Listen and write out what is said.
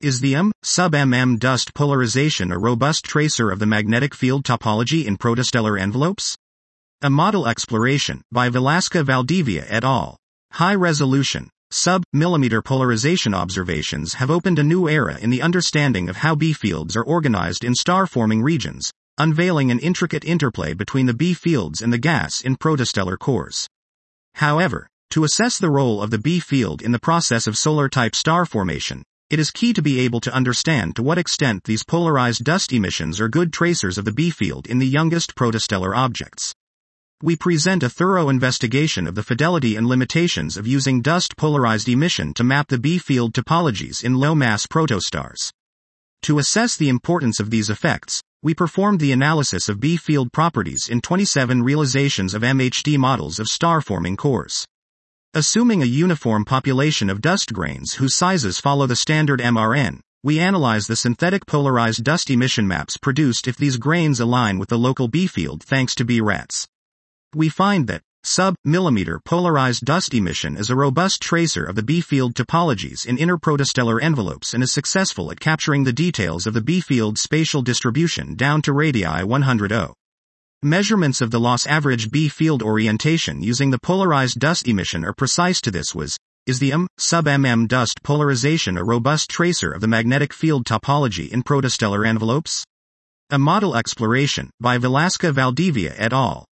Is the sub-mm dust polarization a robust tracer of the magnetic field topology in protostellar envelopes? A model exploration, by Velasca Valdivia et al. High-resolution, sub-millimeter polarization observations have opened a new era in the understanding of how B fields are organized in star-forming regions, unveiling an intricate interplay between the B fields and the gas in protostellar cores. However, to assess the role of the B field in the process of solar-type star formation, it is key to be able to understand to what extent these polarized dust emissions are good tracers of the B field in the youngest protostellar objects. We present a thorough investigation of the fidelity and limitations of using dust polarized emission to map the B field topologies in low-mass protostars. To assess the importance of these effects, we performed the analysis of B field properties in 27 realizations of MHD models of star-forming cores. Assuming a uniform population of dust grains whose sizes follow the standard MRN, we analyze the synthetic polarized dust emission maps produced if these grains align with the local B field thanks to BRATS. We find that sub-millimeter polarized dust emission is a robust tracer of the B field topologies in interprotostellar envelopes and is successful at capturing the details of the B field spatial distribution down to radii 100 Measurements of the loss average B field orientation using the polarized dust emission are precise to this. Is the sub-mm dust polarization a robust tracer of the magnetic field topology in protostellar envelopes? A model exploration, by Velasca Valdivia et al.